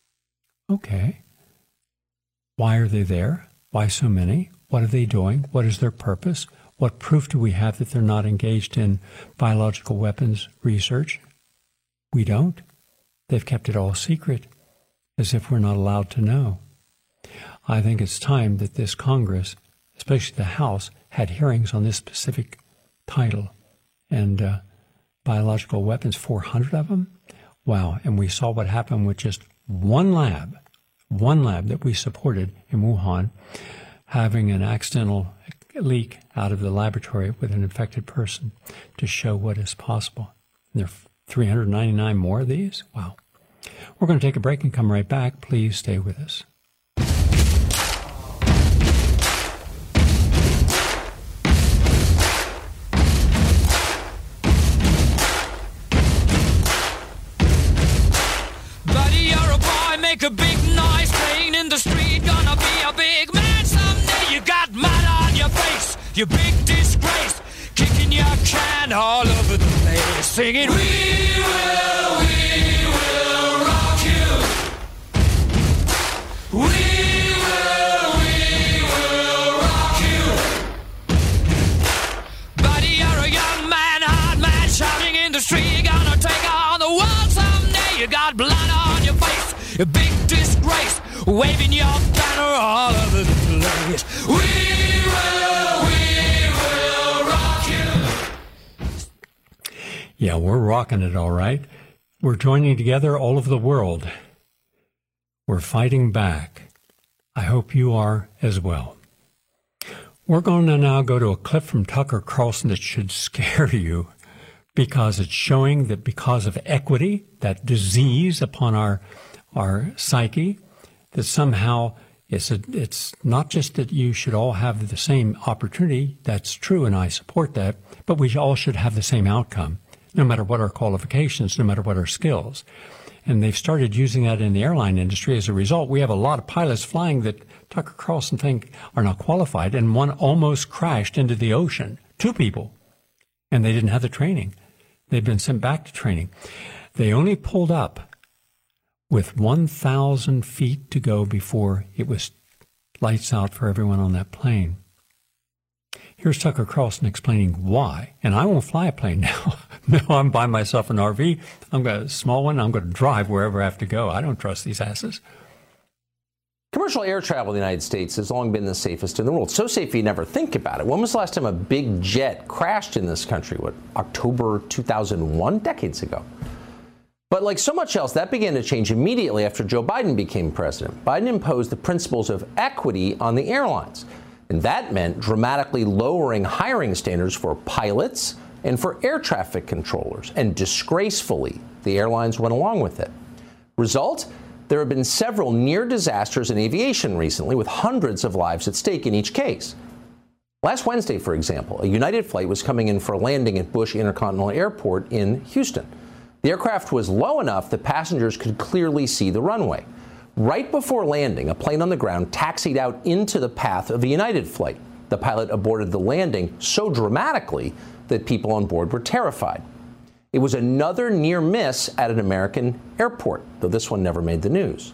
Okay. Why are they there? Why so many? What are they doing? What is their purpose? What proof do we have that they're not engaged in biological weapons research? We don't. They've kept it all secret, as if we're not allowed to know. I think it's time that this Congress, especially the House, had hearings on this specific title. And uh, biological weapons, four hundred of them? Wow. And we saw what happened with just one lab, one lab that we supported in Wuhan, having an accidental leak out of the laboratory with an infected person to show what is possible. And there are three hundred ninety-nine more of these? Wow. We're going to take a break and come right back. Please stay with us. Make a big noise playing in the street. Gonna be a big man someday. You got mud on your face, you big disgrace. Kicking your can all over the place, singing, we will, we will rock you. We will, we will rock you. Buddy, you're a young man, hard man, shouting in the street. Gonna take on the world someday. You got blood on your face, a big disgrace, waving your banner all over the place. We will, we will rock you. Yeah, we're rocking it all right. We're joining together all over the world. We're fighting back. I hope you are as well. We're going to now go to a clip from Tucker Carlson that should scare you, because it's showing that because of equity, that disease upon our our psyche, that somehow it's a, it's not just that you should all have the same opportunity. That's true, and I support that, but we all should have the same outcome, no matter what our qualifications, no matter what our skills. And they've started using that in the airline industry. As a result, we have a lot of pilots flying that Tucker Carlson think are not qualified, and one almost crashed into the ocean. Two people, and they didn't have the training. They've been sent back to training. They only pulled up with one thousand feet to go before it was lights out for everyone on that plane. Here's Tucker Carlson explaining why. And I won't fly a plane now. No, I'm buying myself an R V. I'm got a small one. I'm going to drive wherever I have to go. I don't trust these asses. Commercial air travel in the United States has long been the safest in the world. So safe you never think about it. When was the last time a big jet crashed in this country? What, October two thousand one? Decades ago. But like so much else, that began to change immediately after Joe Biden became president. Biden imposed the principles of equity on the airlines. And that meant dramatically lowering hiring standards for pilots and for air traffic controllers. And disgracefully, the airlines went along with it. Result? There have been several near disasters in aviation recently, with hundreds of lives at stake in each case. Last Wednesday, for example, a United flight was coming in for a landing at Bush Intercontinental Airport in Houston. The aircraft was low enough that passengers could clearly see the runway. Right before landing, a plane on the ground taxied out into the path of a United flight. The pilot aborted the landing so dramatically that people on board were terrified. It was another near miss at an American airport, though this one never made the news.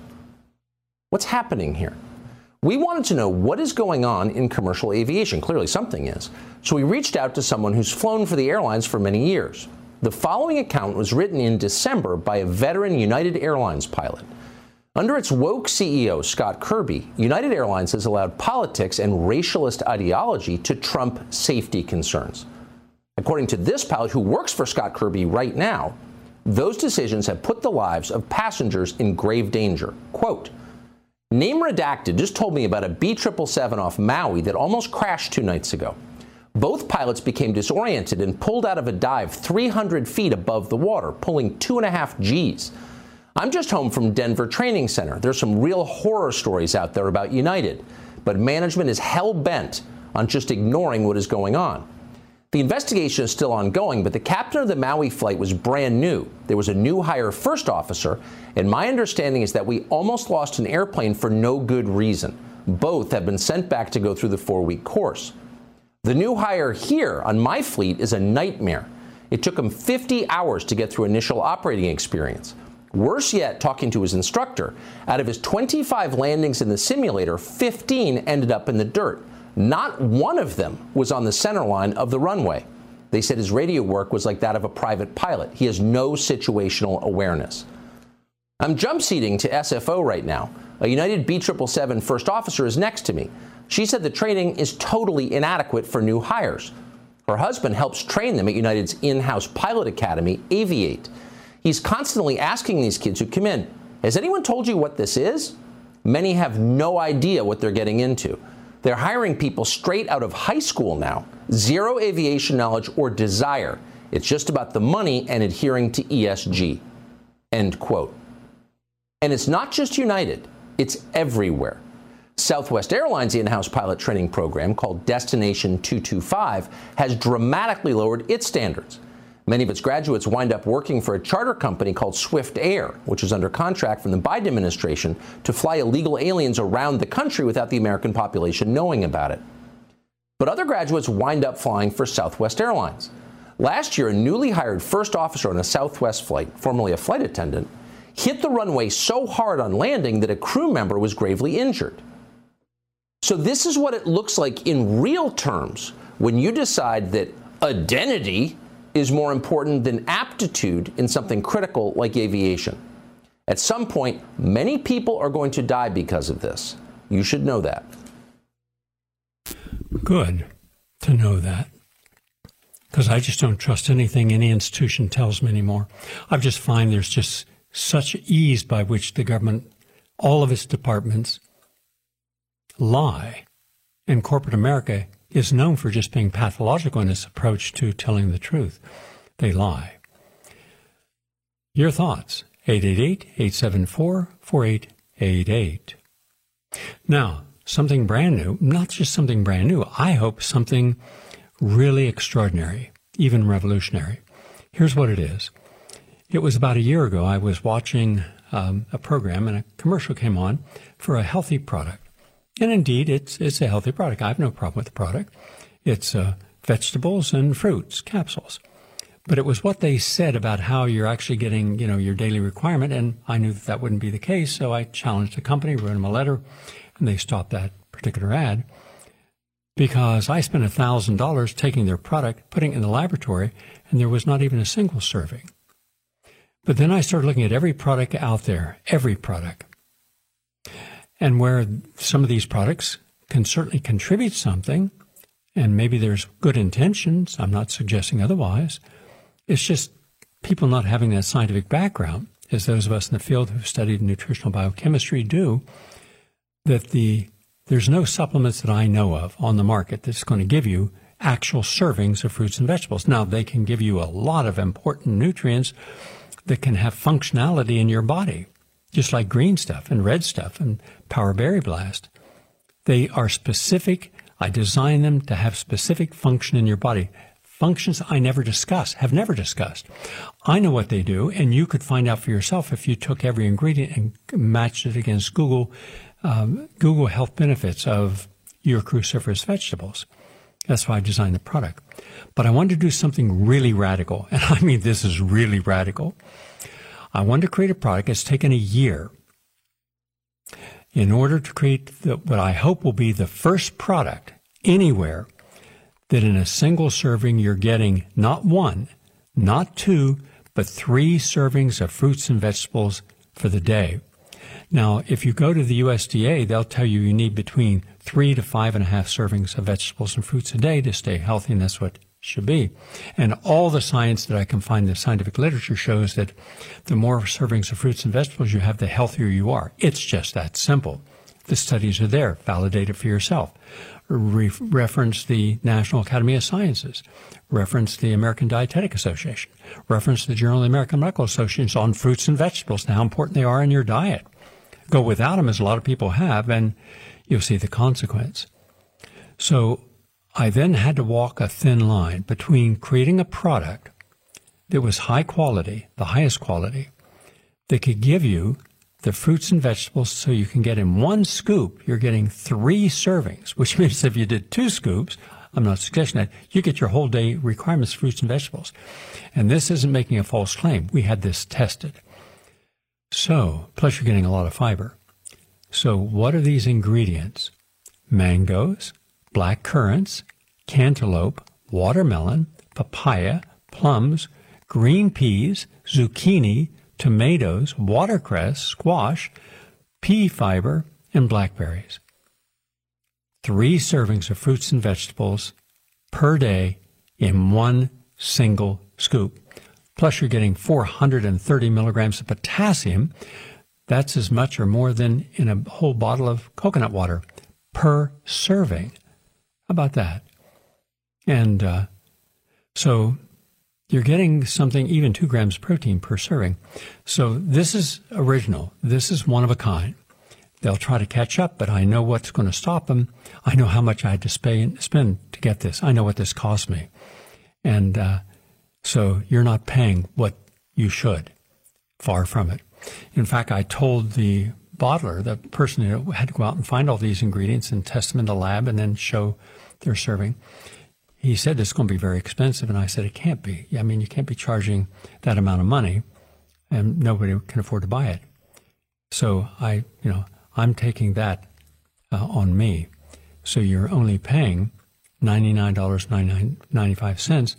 What's happening here? We wanted to know what is going on in commercial aviation. Clearly something is. So we reached out to someone who's flown for the airlines for many years. The following account was written in December by a veteran United Airlines pilot. Under its woke C E O, Scott Kirby, United Airlines has allowed politics and racialist ideology to trump safety concerns. According to this pilot who works for Scott Kirby right now, those decisions have put the lives of passengers in grave danger. Quote, name redacted just told me about a B seven seventy-seven off Maui that almost crashed two nights ago. Both pilots became disoriented and pulled out of a dive three hundred feet above the water, pulling two and a half G's. I'm just home from Denver Training Center. There's some real horror stories out there about United, but management is hell-bent on just ignoring what is going on. The investigation is still ongoing, but the captain of the Maui flight was brand new. There was a new hire first officer, and my understanding is that we almost lost an airplane for no good reason. Both have been sent back to go through the four-week course. The new hire here on my fleet is a nightmare. It took him fifty hours to get through initial operating experience. Worse yet, talking to his instructor, out of his twenty-five landings in the simulator, fifteen ended up in the dirt. Not one of them was on the center line of the runway. They said his radio work was like that of a private pilot. He has no situational awareness. I'm jump seating to S F O right now. A United B seven seventy-seven first officer is next to me. She said the training is totally inadequate for new hires. Her husband helps train them at United's in-house pilot academy, Aviate. He's constantly asking these kids who come in, has anyone told you what this is? Many have no idea what they're getting into. They're hiring people straight out of high school now. Zero aviation knowledge or desire. It's just about the money and adhering to E S G. End quote. And it's not just United. It's everywhere. Southwest Airlines' in-house pilot training program, called Destination two twenty-five, has dramatically lowered its standards. Many of its graduates wind up working for a charter company called Swift Air, which is under contract from the Biden administration to fly illegal aliens around the country without the American population knowing about it. But other graduates wind up flying for Southwest Airlines. Last year, a newly hired first officer on a Southwest flight, formerly a flight attendant, hit the runway so hard on landing that a crew member was gravely injured. So this is what it looks like in real terms when you decide that identity is more important than aptitude in something critical like aviation. At some point, many people are going to die because of this. You should know that. Good to know that, because I just don't trust anything any institution tells me anymore. I just find there's just such ease by which the government, all of its departments, lie. And corporate America is known for just being pathological in its approach to telling the truth. They lie. Your thoughts, eight eight eight, eight seven four, four eight eight eight. Now, something brand new, not just something brand new, I hope something really extraordinary, even revolutionary. Here's what it is. It was about a year ago, I was watching um, a program and a commercial came on for a healthy product. And indeed, it's it's a healthy product. I have no problem with the product. It's uh, vegetables and fruits, capsules. But it was what they said about how you're actually getting, you know, your daily requirement. And I knew that that wouldn't be the case. So I challenged the company, wrote them a letter, and they stopped that particular ad because I spent one thousand dollars taking their product, putting it in the laboratory, and there was not even a single serving. But then I started looking at every product out there, every product. And where some of these products can certainly contribute something, and maybe there's good intentions, I'm not suggesting otherwise, it's just people not having that scientific background, as those of us in the field who've studied nutritional biochemistry do, that the there's no supplements that I know of on the market that's going to give you actual servings of fruits and vegetables. Now, they can give you a lot of important nutrients that can have functionality in your body, just like green stuff and red stuff and Power Berry Blast. They are specific. I design them to have specific function in your body. Functions I never discuss, have never discussed. I know what they do, and you could find out for yourself if you took every ingredient and matched it against Google, um, Google health benefits of your cruciferous vegetables. That's why I designed the product. But I wanted to do something really radical, and I mean this is really radical. I wanted to create a product that's taken a year in order to create the, what I hope will be the first product anywhere that in a single serving you're getting not one, not two, but three servings of fruits and vegetables for the day. Now, if you go to the U S D A, they'll tell you you need between three to five and a half servings of vegetables and fruits a day to stay healthy, and that's what it should be. And all the science that I can find in the scientific literature shows that the more servings of fruits and vegetables you have, the healthier you are. It's just that simple. The studies are there. Validate it for yourself. Re- reference the National Academy of Sciences. Reference the American Dietetic Association. Reference the Journal of the American Medical Association on fruits and vegetables and how important they are in your diet. Go without them, as a lot of people have, and you'll see the consequence. So I then had to walk a thin line between creating a product that was high quality, the highest quality, that could give you the fruits and vegetables so you can get in one scoop, you're getting three servings, which means if you did two scoops, I'm not suggesting that, you get your whole day requirements of fruits and vegetables. And this isn't making a false claim. We had this tested. So, plus you're getting a lot of fiber. So what are these ingredients? Mangoes, black currants, cantaloupe, watermelon, papaya, plums, green peas, zucchini, tomatoes, watercress, squash, pea fiber, and blackberries. Three servings of fruits and vegetables per day in one single scoop. Plus you're getting four hundred thirty milligrams of potassium. That's as much or more than in a whole bottle of coconut water per serving. How about that? And uh, so you're getting something, even two grams protein per serving. So this is original. This is one of a kind. They'll try to catch up, but I know what's going to stop them. I know how much I had to spend to get this. I know what this cost me. And uh, so you're not paying what you should. Far from it. In fact, I told the bottler, the person who had to go out and find all these ingredients and test them in the lab and then show their serving, he said it's going to be very expensive. And I said, it can't be. I mean, you can't be charging that amount of money and nobody can afford to buy it. So I, you know, I'm taking that uh, on me. So you're only paying ninety-nine dollars and ninety-five cents,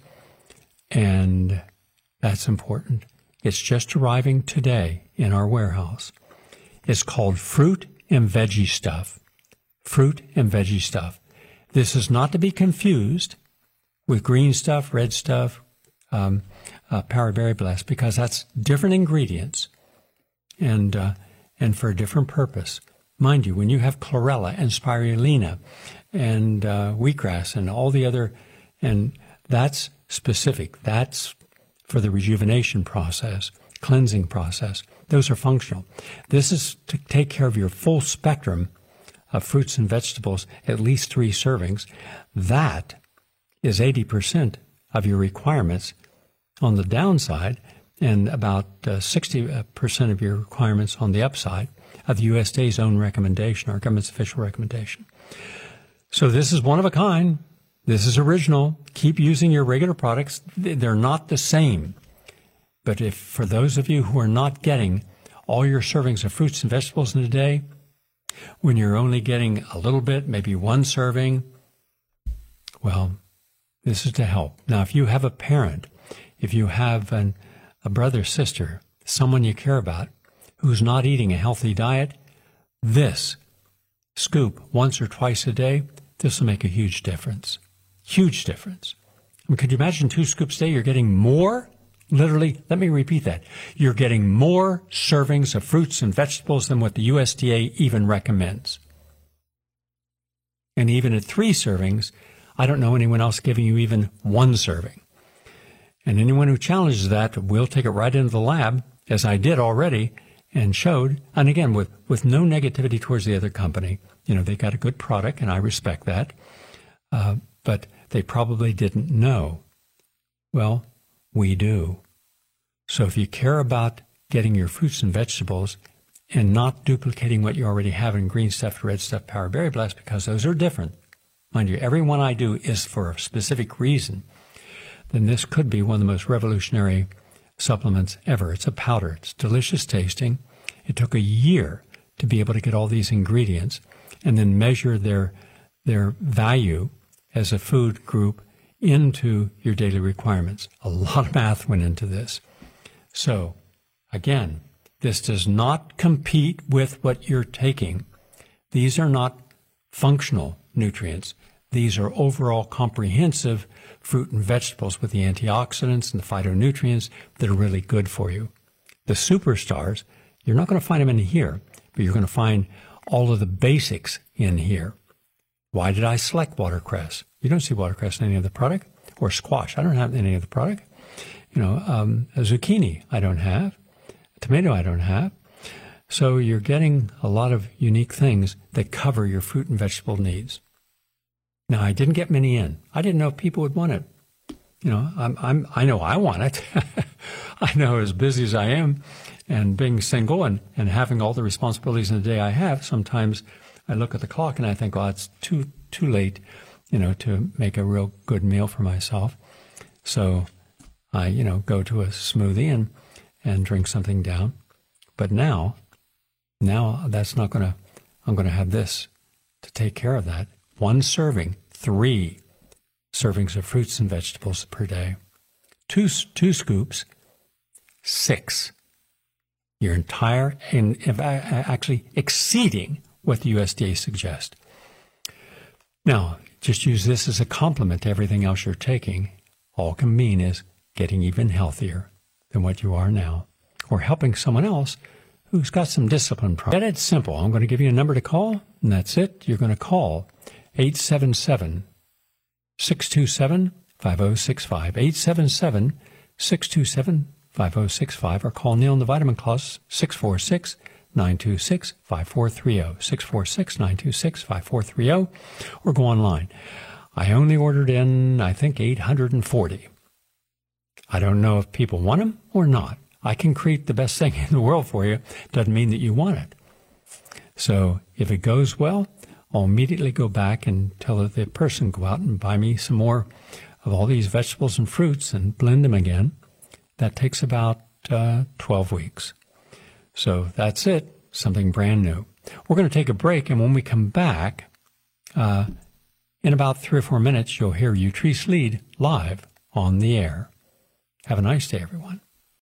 and that's important. It's just arriving today in our warehouse. It's called Fruit and Veggie Stuff. Fruit and Veggie Stuff. This is not to be confused with green stuff, red stuff, um, uh, Power Berry Blast, because that's different ingredients and uh, and for a different purpose. Mind you, when you have chlorella and spirulina and uh, wheatgrass and all the other, and that's specific. That's for the rejuvenation process, cleansing process. Those are functional. This is to take care of your full spectrum of fruits and vegetables, at least three servings. That is eighty percent of your requirements on the downside and about uh, sixty percent of your requirements on the upside of the U S D A's own recommendation, our government's official recommendation. So this is one of a kind. This is original. Keep using your regular products. They're not the same. But if for those of you who are not getting all your servings of fruits and vegetables in a day, when you're only getting a little bit, maybe one serving, well, this is to help. Now, if you have a parent, if you have an, a brother, sister, someone you care about who's not eating a healthy diet, this scoop once or twice a day, this will make a huge difference. Huge difference. I mean, could you imagine two scoops a day? You're getting more, literally, let me repeat that. You're getting more servings of fruits and vegetables than what the U S D A even recommends. And even at three servings, I don't know anyone else giving you even one serving. And anyone who challenges that, we'll take it right into the lab, as I did already, and showed, and again, with, with no negativity towards the other company. You know, they got a good product, and I respect that. Uh, but they probably didn't know. Well, we do. So if you care about getting your fruits and vegetables and not duplicating what you already have in Green Stuff, Red Stuff, Power Berry Blast, because those are different. Mind you, every one I do is for a specific reason. Then this could be one of the most revolutionary supplements ever. It's a powder. It's delicious tasting. It took a year to be able to get all these ingredients and then measure their their value as a food group into your daily requirements. A lot of math went into this. So, again, this does not compete with what you're taking. These are not functional nutrients. These are overall comprehensive fruit and vegetables with the antioxidants and the phytonutrients that are really good for you. The superstars, you're not going to find them in here, but you're going to find all of the basics in here. Why did I select watercress? You don't see watercress in any of the product. Or squash. I don't have any of the product. You know, um, a zucchini I don't have. A tomato I don't have. So you're getting a lot of unique things that cover your fruit and vegetable needs. Now, I didn't get many in. I didn't know if people would want it. You know, I'm, I'm, I know I want it. I know as busy as I am and being single and, and having all the responsibilities in the day I have, sometimes I look at the clock and I think, oh, it's too, too late, you know, to make a real good meal for myself. So I, you know, go to a smoothie and, and drink something down. But now, now that's not going to, I'm going to have this to take care of that. One serving, three servings of fruits and vegetables per day. Two, two scoops, six. Your entire, and actually exceeding what the U S D A suggests. Now, just use this as a complement to everything else you're taking. All it can mean is getting even healthier than what you are now, or helping someone else who's got some discipline problems. It's simple. I'm going to give you a number to call, and that's it. You're going to call eight seven seven, six two seven, five oh six five, eight seven seven, six two seven, five oh six five, or call Neil in the Vitamin Closet, six four six, nine two six, five four three oh, six four six, nine two six, five four three oh, or go online. I only ordered in, I think, eight hundred forty. I don't know if people want them or not. I can create the best thing in the world for you. Doesn't mean that you want it. So if it goes well, I'll immediately go back and tell the person, go out and buy me some more of all these vegetables and fruits and blend them again. That takes about uh, twelve weeks. So that's it, something brand new. We're going to take a break, and when we come back, uh, in about three or four minutes, you'll hear Utrice Lead live on the air. Have a nice day, everyone.